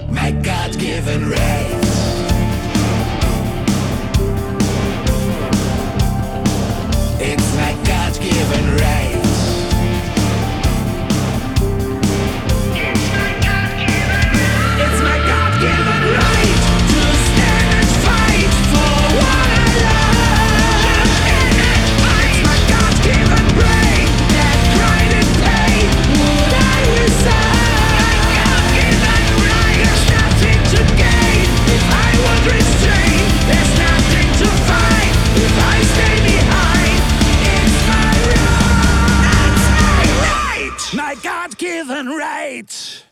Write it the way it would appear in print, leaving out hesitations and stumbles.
my God-given right. It's my God-given right. It's my God-given right to stand and fight for what I love. It's my God-given brain that cried in pain. Would I resign? My God-given right. There's nothing to gain if I would restrain. There's nothing to fight if I stay behind. It's my right. It's my right. My God-given right.